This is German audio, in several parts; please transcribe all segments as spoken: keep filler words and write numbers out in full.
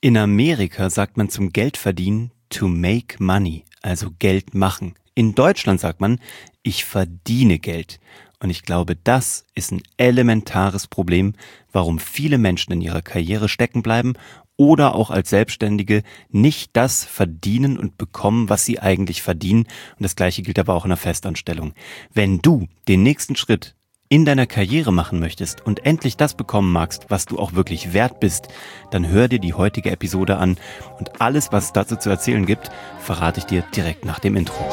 In Amerika sagt man zum Geldverdienen to make money, also Geld machen. In Deutschland sagt man, ich verdiene Geld. Und ich glaube, das ist ein elementares Problem, warum viele Menschen in ihrer Karriere stecken bleiben oder auch als Selbstständige nicht das verdienen und bekommen, was sie eigentlich verdienen. Und das Gleiche gilt aber auch in einer Festanstellung. Wenn du den nächsten Schritt in deiner Karriere machen möchtest und endlich das bekommen magst, was du auch wirklich wert bist, dann hör dir die heutige Episode an und alles, was es dazu zu erzählen gibt, verrate ich dir direkt nach dem Intro.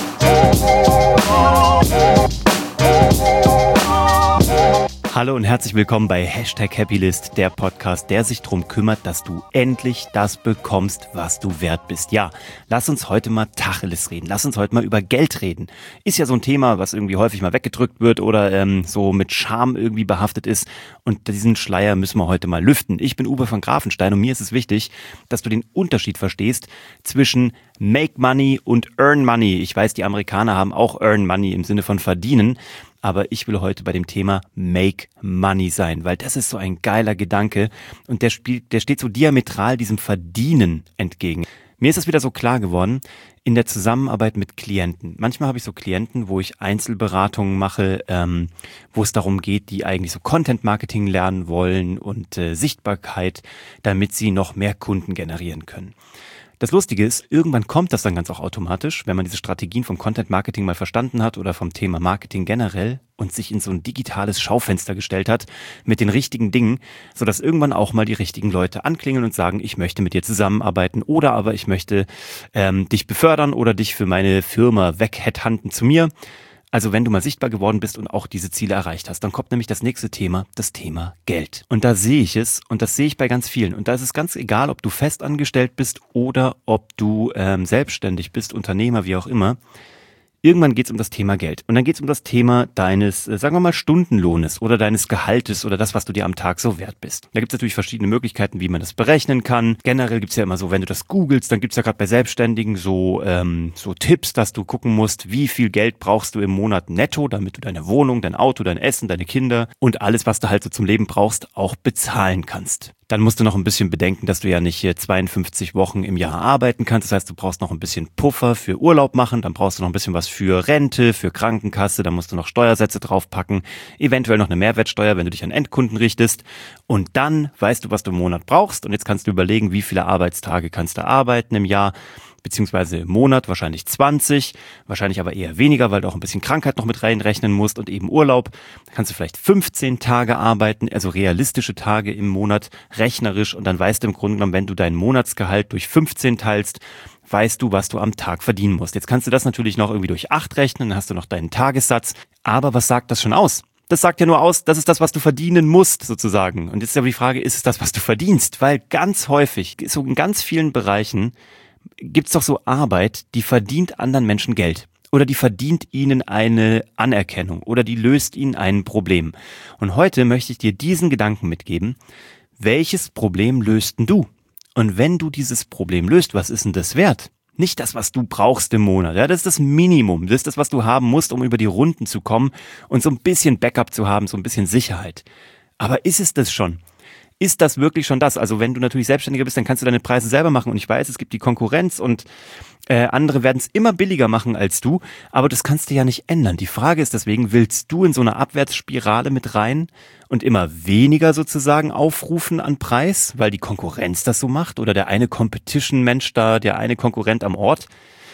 Hallo und herzlich willkommen bei Hashtag Happylist, der Podcast, der sich darum kümmert, dass du endlich das bekommst, was du wert bist. Ja, lass uns heute mal Tacheles reden, lass uns heute mal über Geld reden. Ist ja so ein Thema, was irgendwie häufig mal weggedrückt wird oder ähm, so mit Scham irgendwie behaftet ist, und diesen Schleier müssen wir heute mal lüften. Ich bin Uwe von Grafenstein und mir ist es wichtig, dass du den Unterschied verstehst zwischen Make Money und Earn Money. Ich weiß, die Amerikaner haben auch Earn Money im Sinne von verdienen, aber ich will heute bei dem Thema Make Money sein, weil das ist so ein geiler Gedanke und der spielt, der steht so diametral diesem Verdienen entgegen. Mir ist das wieder so klar geworden in der Zusammenarbeit mit Klienten. Manchmal habe ich so Klienten, wo ich Einzelberatungen mache, ähm, wo es darum geht, die eigentlich so Content-Marketing lernen wollen und äh, Sichtbarkeit, damit sie noch mehr Kunden generieren können. Das Lustige ist, irgendwann kommt das dann ganz auch automatisch, wenn man diese Strategien vom Content Marketing mal verstanden hat oder vom Thema Marketing generell und sich in so ein digitales Schaufenster gestellt hat mit den richtigen Dingen, sodass irgendwann auch mal die richtigen Leute anklingeln und sagen, ich möchte mit dir zusammenarbeiten oder aber ich möchte ähm, dich befördern oder dich für meine Firma weg-headhunten zu mir. Also wenn du mal sichtbar geworden bist und auch diese Ziele erreicht hast, dann kommt nämlich das nächste Thema, das Thema Geld. Und da sehe ich es und das sehe ich bei ganz vielen. Und da ist es ganz egal, ob du festangestellt bist oder ob du ähm, selbstständig bist, Unternehmer, wie auch immer. Irgendwann geht es um das Thema Geld. Und dann geht es um das Thema deines, äh, sagen wir mal, Stundenlohnes oder deines Gehaltes oder das, was du dir am Tag so wert bist. Da gibt es natürlich verschiedene Möglichkeiten, wie man das berechnen kann. Generell gibt es ja immer so, wenn du das googelst, dann gibt es ja gerade bei Selbstständigen so, ähm, so Tipps, dass du gucken musst, wie viel Geld brauchst du im Monat netto, damit du deine Wohnung, dein Auto, dein Essen, deine Kinder und alles, was du halt so zum Leben brauchst, auch bezahlen kannst. Dann musst du noch ein bisschen bedenken, dass du ja nicht zweiundfünfzig Wochen im Jahr arbeiten kannst. Das heißt, du brauchst noch ein bisschen Puffer für Urlaub machen. Dann brauchst du noch ein bisschen was für Rente, für Krankenkasse. Dann musst du noch Steuersätze draufpacken. Eventuell noch eine Mehrwertsteuer, wenn du dich an Endkunden richtest. Und dann weißt du, was du im Monat brauchst. Und jetzt kannst du überlegen, wie viele Arbeitstage kannst du arbeiten im Jahr, beziehungsweise im Monat, wahrscheinlich zwanzig, wahrscheinlich aber eher weniger, weil du auch ein bisschen Krankheit noch mit reinrechnen musst und eben Urlaub. Da kannst du vielleicht fünfzehn Tage arbeiten, also realistische Tage im Monat, rechnerisch, und dann weißt du im Grunde genommen, wenn du dein Monatsgehalt durch fünfzehn teilst, weißt du, was du am Tag verdienen musst. Jetzt kannst du das natürlich noch irgendwie durch acht rechnen, dann hast du noch deinen Tagessatz. Aber was sagt das schon aus? Das sagt ja nur aus, das ist das, was du verdienen musst, sozusagen. Und jetzt ist aber die Frage, ist es das, was du verdienst? Weil ganz häufig, so in ganz vielen Bereichen, gibt's doch so Arbeit, die verdient anderen Menschen Geld oder die verdient ihnen eine Anerkennung oder die löst ihnen ein Problem. Und heute möchte ich dir diesen Gedanken mitgeben: Welches Problem löst denn du? Und wenn du dieses Problem löst, was ist denn das wert? Nicht das, was du brauchst im Monat. Ja, das ist das Minimum. Das ist das, was du haben musst, um über die Runden zu kommen und so ein bisschen Backup zu haben, so ein bisschen Sicherheit. Aber ist es das schon? Ist das wirklich schon das? Also wenn du natürlich Selbstständiger bist, dann kannst du deine Preise selber machen. Und ich weiß, es gibt die Konkurrenz und äh, andere werden es immer billiger machen als du. Aber das kannst du ja nicht ändern. Die Frage ist deswegen, willst du in so eine Abwärtsspirale mit rein und immer weniger sozusagen aufrufen an Preis, weil die Konkurrenz das so macht? Oder der eine Competition-Mensch da, der eine Konkurrent am Ort?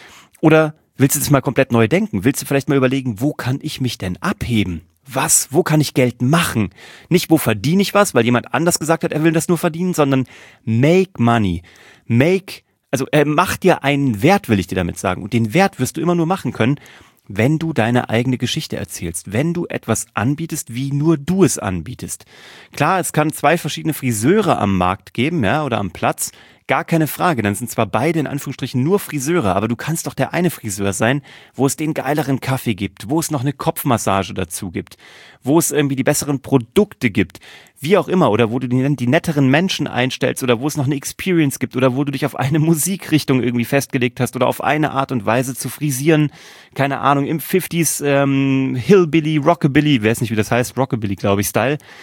Oder willst du das mal komplett neu denken? Willst du vielleicht mal überlegen, wo kann ich mich denn abheben? Was, wo kann ich Geld machen? Nicht, wo verdiene ich was, weil jemand anders gesagt hat, er will das nur verdienen, sondern make money. Make, also äh, mach dir einen Wert, will ich dir damit sagen. Und den Wert wirst du immer nur machen können, wenn du deine eigene Geschichte erzählst, wenn du etwas anbietest, wie nur du es anbietest. Klar, es kann zwei verschiedene Friseure am Markt geben, ja, oder am Platz. Gar keine Frage, dann sind zwar beide in Anführungsstrichen nur Friseure, aber du kannst doch der eine Friseur sein, wo es den geileren Kaffee gibt, wo es noch eine Kopfmassage dazu gibt, wo es irgendwie die besseren Produkte gibt, wie auch immer, oder wo du die, die netteren Menschen einstellst oder wo es noch eine Experience gibt oder wo du dich auf eine Musikrichtung irgendwie festgelegt hast oder auf eine Art und Weise zu frisieren, keine Ahnung, im fünfziger ähm, Hillbilly, Rockabilly, weiß nicht, wie das heißt, Rockabilly, glaube ich, Style.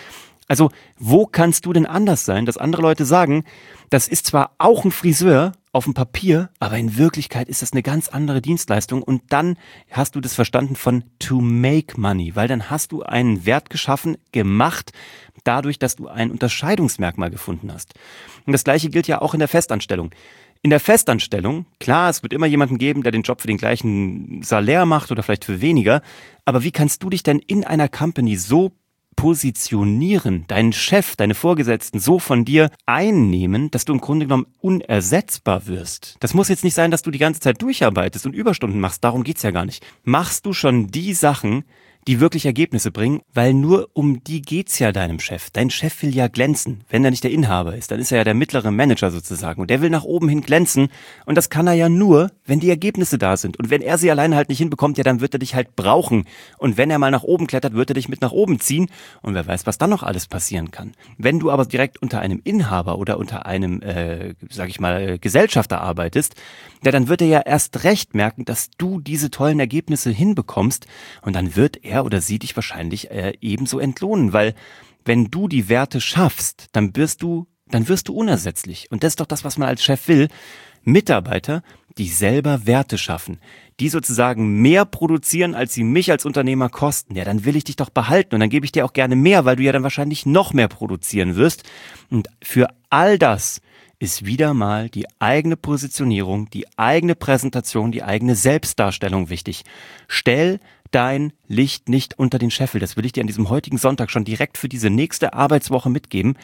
Also, wo kannst du denn anders sein, dass andere Leute sagen, das ist zwar auch ein Friseur auf dem Papier, aber in Wirklichkeit ist das eine ganz andere Dienstleistung und dann hast du das verstanden von to make money, weil dann hast du einen Wert geschaffen, gemacht, dadurch, dass du ein Unterscheidungsmerkmal gefunden hast. Und das Gleiche gilt ja auch in der Festanstellung. In der Festanstellung, klar, es wird immer jemanden geben, der den Job für den gleichen Salär macht oder vielleicht für weniger, aber wie kannst du dich denn in einer Company so positionieren, deinen Chef, deine Vorgesetzten so von dir einnehmen, dass du im Grunde genommen unersetzbar wirst? Das muss jetzt nicht sein, dass du die ganze Zeit durcharbeitest und Überstunden machst, darum geht's ja gar nicht. Machst du schon die Sachen, die wirklich Ergebnisse bringen, weil nur um die geht's ja deinem Chef. Dein Chef will ja glänzen. Wenn er nicht der Inhaber ist, dann ist er ja der mittlere Manager sozusagen und der will nach oben hin glänzen und das kann er ja nur, wenn die Ergebnisse da sind und wenn er sie alleine halt nicht hinbekommt, ja dann wird er dich halt brauchen und wenn er mal nach oben klettert, wird er dich mit nach oben ziehen und wer weiß, was dann noch alles passieren kann. Wenn du aber direkt unter einem Inhaber oder unter einem, äh, sag ich mal, Gesellschafter arbeitest, ja dann wird er ja erst recht merken, dass du diese tollen Ergebnisse hinbekommst und dann wird er oder sie dich wahrscheinlich äh, ebenso entlohnen, weil wenn du die Werte schaffst, dann wirst du, dann wirst du unersetzlich. Und das ist doch das, was man als Chef will. Mitarbeiter, die selber Werte schaffen, die sozusagen mehr produzieren, als sie mich als Unternehmer kosten. Ja, dann will ich dich doch behalten und dann gebe ich dir auch gerne mehr, weil du ja dann wahrscheinlich noch mehr produzieren wirst. Und für all das ist wieder mal die eigene Positionierung, die eigene Präsentation, die eigene Selbstdarstellung wichtig. Stell dein Licht nicht unter den Scheffel. Das will ich dir an diesem heutigen Sonntag schon direkt für diese nächste Arbeitswoche mitgeben.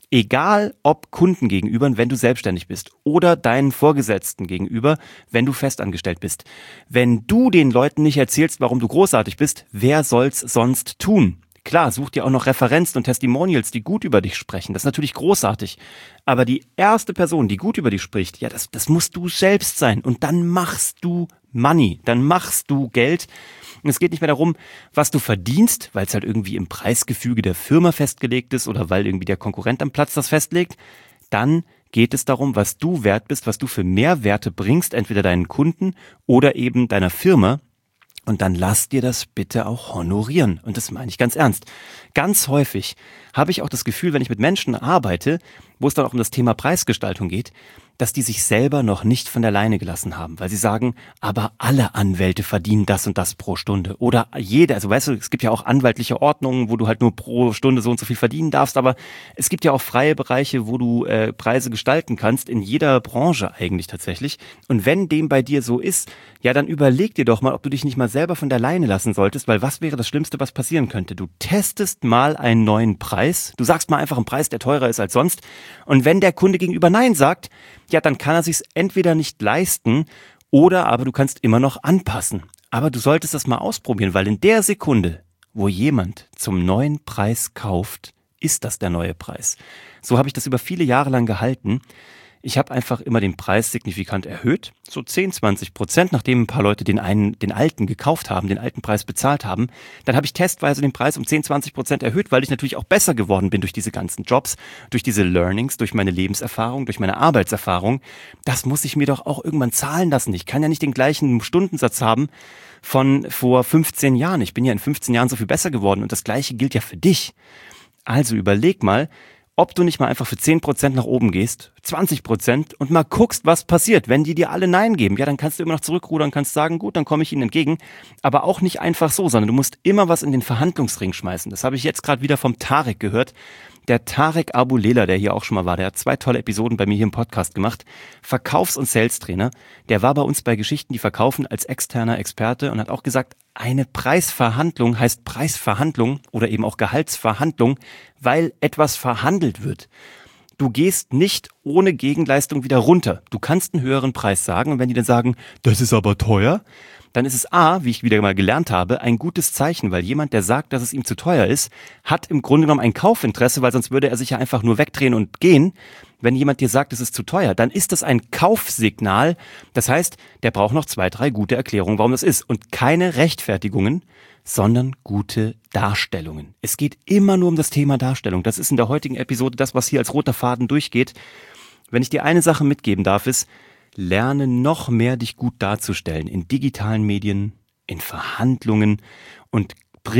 Egal ob Kunden gegenüber, wenn du selbstständig bist oder deinen Vorgesetzten gegenüber, wenn du festangestellt bist. Wenn du den Leuten nicht erzählst, warum du großartig bist, wer soll's sonst tun? Klar, such dir auch noch Referenzen und Testimonials, die gut über dich sprechen. Das ist natürlich großartig. Aber die erste Person, die gut über dich spricht, ja, das, das musst du selbst sein. Und dann machst du Money, dann machst du Geld. Und es geht nicht mehr darum, was du verdienst, weil es halt irgendwie im Preisgefüge der Firma festgelegt ist oder weil irgendwie der Konkurrent am Platz das festlegt. Dann geht es darum, was du wert bist, was du für Mehrwerte bringst, entweder deinen Kunden oder eben deiner Firma. Und dann lass dir das bitte auch honorieren. Und das meine ich ganz ernst. Ganz häufig habe ich auch das Gefühl, wenn ich mit Menschen arbeite, wo es dann auch um das Thema Preisgestaltung geht, dass die sich selber noch nicht von der Leine gelassen haben, weil sie sagen, aber alle Anwälte verdienen das und das pro Stunde. Oder jeder, also weißt du, es gibt ja auch anwaltliche Ordnungen, wo du halt nur pro Stunde so und so viel verdienen darfst, aber es gibt ja auch freie Bereiche, wo du äh, Preise gestalten kannst, in jeder Branche eigentlich tatsächlich. Und wenn dem bei dir so ist, ja, dann überleg dir doch mal, ob du dich nicht mal selber von der Leine lassen solltest, weil was wäre das Schlimmste, was passieren könnte? Du testest mal einen neuen Preis, du sagst mal einfach einen Preis, der teurer ist als sonst, und wenn der Kunde gegenüber Nein sagt, ja, dann kann er sich's entweder nicht leisten oder aber du kannst immer noch anpassen. Aber du solltest das mal ausprobieren, weil in der Sekunde, wo jemand zum neuen Preis kauft, ist das der neue Preis. So habe ich das über viele Jahre lang gehalten. Ich habe einfach immer den Preis signifikant erhöht, so zehn, zwanzig Prozent, nachdem ein paar Leute den einen, den alten gekauft haben, den alten Preis bezahlt haben. Dann habe ich testweise den Preis um zehn, zwanzig Prozent erhöht, weil ich natürlich auch besser geworden bin durch diese ganzen Jobs, durch diese Learnings, durch meine Lebenserfahrung, durch meine Arbeitserfahrung. Das muss ich mir doch auch irgendwann zahlen lassen. Ich kann ja nicht den gleichen Stundensatz haben von vor fünfzehn Jahren. Ich bin ja in fünfzehn Jahren so viel besser geworden und das Gleiche gilt ja für dich. Also überleg mal, ob du nicht mal einfach für zehn Prozent nach oben gehst, zwanzig Prozent und mal guckst, was passiert. Wenn die dir alle Nein geben, ja, dann kannst du immer noch zurückrudern, kannst sagen, gut, dann komme ich ihnen entgegen. Aber auch nicht einfach so, sondern du musst immer was in den Verhandlungsring schmeißen. Das habe ich jetzt gerade wieder vom Tarek gehört. Der Tarek Abulela, der hier auch schon mal war, der hat zwei tolle Episoden bei mir hier im Podcast gemacht. Verkaufs- und Sales-Trainer. Der war bei uns bei Geschichten, die verkaufen, als externer Experte und hat auch gesagt, eine Preisverhandlung heißt Preisverhandlung oder eben auch Gehaltsverhandlung, weil etwas verhandelt wird. Du gehst nicht ohne Gegenleistung wieder runter. Du kannst einen höheren Preis sagen und wenn die dann sagen, das ist aber teuer, dann ist es A, wie ich wieder mal gelernt habe, ein gutes Zeichen, weil jemand, der sagt, dass es ihm zu teuer ist, hat im Grunde genommen ein Kaufinteresse, weil sonst würde er sich ja einfach nur wegdrehen und gehen. Wenn jemand dir sagt, es ist zu teuer, dann ist das ein Kaufsignal. Das heißt, der braucht noch zwei, drei gute Erklärungen, warum das ist. Und keine Rechtfertigungen, sondern gute Darstellungen. Es geht immer nur um das Thema Darstellung. Das ist in der heutigen Episode das, was hier als roter Faden durchgeht. Wenn ich dir eine Sache mitgeben darf, ist, lerne noch mehr, dich gut darzustellen in digitalen Medien, in Verhandlungen und bring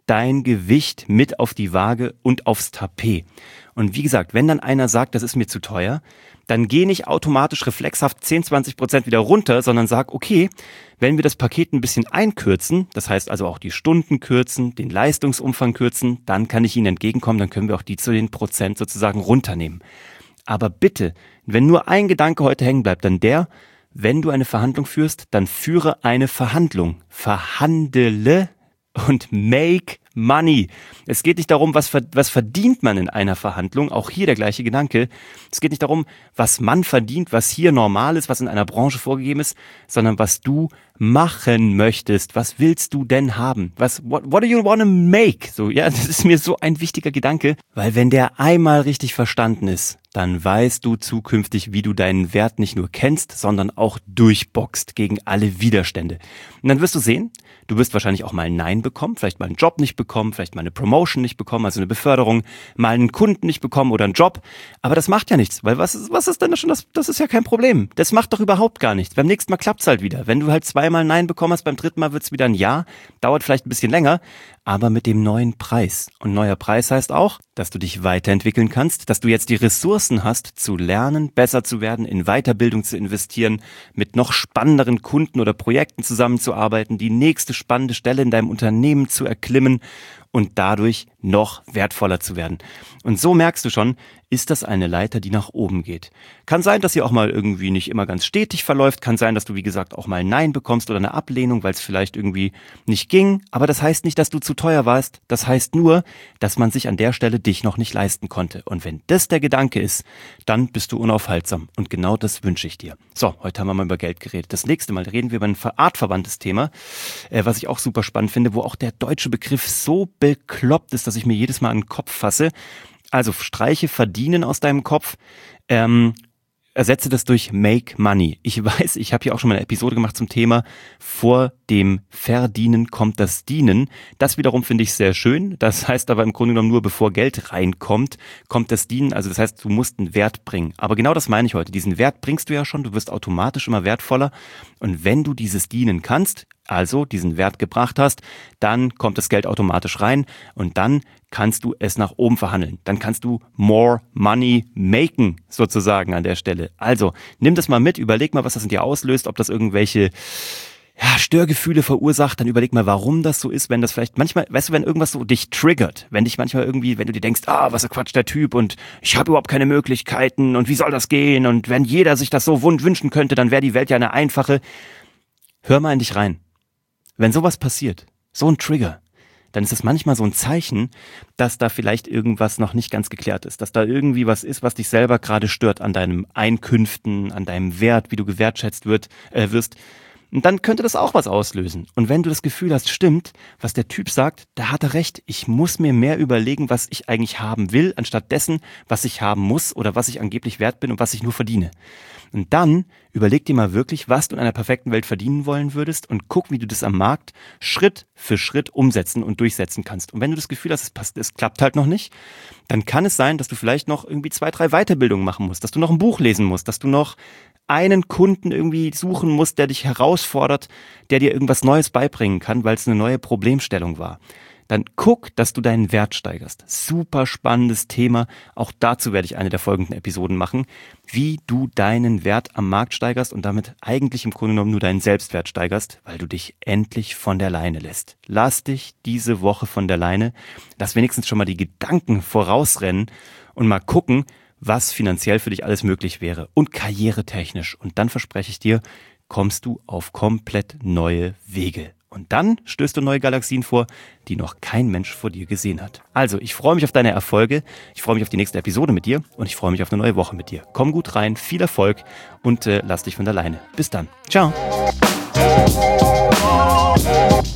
dein Gewicht mit auf die Waage und aufs Tapet. Und wie gesagt, wenn dann einer sagt, das ist mir zu teuer, dann geh nicht automatisch reflexhaft zehn, zwanzig Prozent wieder runter, sondern sag, okay, wenn wir das Paket ein bisschen einkürzen, das heißt also auch die Stunden kürzen, den Leistungsumfang kürzen, dann kann ich Ihnen entgegenkommen, dann können wir auch die zu den Prozent sozusagen runternehmen. Aber bitte, wenn nur ein Gedanke heute hängen bleibt, dann der, wenn du eine Verhandlung führst, dann führe eine Verhandlung. Verhandele und make money. Es geht nicht darum, was, was verdient man in einer Verhandlung, auch hier der gleiche Gedanke. Es geht nicht darum, was man verdient, was hier normal ist, was in einer Branche vorgegeben ist, sondern was du machen möchtest. Was willst du denn haben? Was, what, what do you want to make? So, ja, das ist mir so ein wichtiger Gedanke, weil wenn der einmal richtig verstanden ist, dann weißt du zukünftig, wie du deinen Wert nicht nur kennst, sondern auch durchboxt gegen alle Widerstände. Und dann wirst du sehen, du wirst wahrscheinlich auch mal ein Nein bekommen, vielleicht mal einen Job nicht bekommen, vielleicht mal eine Promotion nicht bekommen, also eine Beförderung, mal einen Kunden nicht bekommen oder einen Job. Aber das macht ja nichts, weil was ist, was ist denn das schon? Das, das ist ja kein Problem. Das macht doch überhaupt gar nichts. Beim nächsten Mal klappt's halt wieder. Wenn du halt zweimal Nein bekommen hast, beim dritten Mal wird's wieder ein Ja. Dauert vielleicht ein bisschen länger, aber mit dem neuen Preis. Und neuer Preis heißt auch, dass du dich weiterentwickeln kannst, dass du jetzt die Ressourcen hast, zu lernen, besser zu werden, in Weiterbildung zu investieren, mit noch spannenderen Kunden oder Projekten zusammenzuarbeiten, die nächste spannende Stelle in deinem Unternehmen zu erklimmen und dadurch noch wertvoller zu werden. Und so merkst du schon, ist das eine Leiter, die nach oben geht. Kann sein, dass sie auch mal irgendwie nicht immer ganz stetig verläuft, kann sein, dass du wie gesagt auch mal Nein bekommst oder eine Ablehnung, weil es vielleicht irgendwie nicht ging, aber das heißt nicht, dass du zu teuer warst, das heißt nur, dass man sich an der Stelle dich noch nicht leisten konnte. Und wenn das der Gedanke ist, dann bist du unaufhaltsam und genau das wünsche ich dir. So, heute haben wir mal über Geld geredet. Das nächste Mal reden wir über ein artverwandtes Thema, äh, was ich auch super spannend finde, wo auch der deutsche Begriff so bekloppt ist, dass ich mir jedes Mal an den Kopf fasse. Also streiche verdienen aus deinem Kopf, ähm, ersetze das durch make money. Ich weiß, ich habe hier auch schon mal eine Episode gemacht zum Thema vor dem Verdienen kommt das Dienen. Das wiederum finde ich sehr schön. Das heißt aber im Grunde genommen nur, bevor Geld reinkommt, kommt das Dienen. Also das heißt, du musst einen Wert bringen. Aber genau das meine ich heute. Diesen Wert bringst du ja schon. Du wirst automatisch immer wertvoller. Und wenn du dieses Dienen kannst, also diesen Wert gebracht hast, dann kommt das Geld automatisch rein und dann kannst du es nach oben verhandeln. Dann kannst du more money maken, sozusagen an der Stelle. Also nimm das mal mit, überleg mal, was das in dir auslöst, ob das irgendwelche ja, Störgefühle verursacht, dann überleg mal, warum das so ist, wenn das vielleicht manchmal, weißt du, wenn irgendwas so dich triggert, wenn dich manchmal irgendwie, wenn du dir denkst, ah, was ein Quatsch, der Typ und ich habe überhaupt keine Möglichkeiten und wie soll das gehen und wenn jeder sich das so wünschen könnte, dann wäre die Welt ja eine einfache. Hör mal in dich rein. Wenn sowas passiert, so ein Trigger, dann ist das manchmal so ein Zeichen, dass da vielleicht irgendwas noch nicht ganz geklärt ist, dass da irgendwie was ist, was dich selber gerade stört an deinem Einkünften, an deinem Wert, wie du gewertschätzt wird, äh, wirst. Und dann könnte das auch was auslösen. Und wenn du das Gefühl hast, stimmt, was der Typ sagt, da hat er recht. Ich muss mir mehr überlegen, was ich eigentlich haben will, anstatt dessen, was ich haben muss oder was ich angeblich wert bin und was ich nur verdiene. Und dann überleg dir mal wirklich, was du in einer perfekten Welt verdienen wollen würdest und guck, wie du das am Markt Schritt für Schritt umsetzen und durchsetzen kannst. Und wenn du das Gefühl hast, es passt, es klappt halt noch nicht, dann kann es sein, dass du vielleicht noch irgendwie zwei, drei Weiterbildungen machen musst, dass du noch ein Buch lesen musst, dass du noch einen Kunden irgendwie suchen musst, der dich herausfordert, der dir irgendwas Neues beibringen kann, weil es eine neue Problemstellung war. Dann guck, dass du deinen Wert steigerst. Super spannendes Thema. Auch dazu werde ich eine der folgenden Episoden machen, wie du deinen Wert am Markt steigerst und damit eigentlich im Grunde genommen nur deinen Selbstwert steigerst, weil du dich endlich von der Leine lässt. Lass dich diese Woche von der Leine. Lass wenigstens schon mal die Gedanken vorausrennen und mal gucken, was finanziell für dich alles möglich wäre und karrieretechnisch. Und dann verspreche ich dir, kommst du auf komplett neue Wege. Und dann stößt du neue Galaxien vor, die noch kein Mensch vor dir gesehen hat. Also, ich freue mich auf deine Erfolge, ich freue mich auf die nächste Episode mit dir und ich freue mich auf eine neue Woche mit dir. Komm gut rein, viel Erfolg und äh, lass dich von der Leine. Bis dann. Ciao.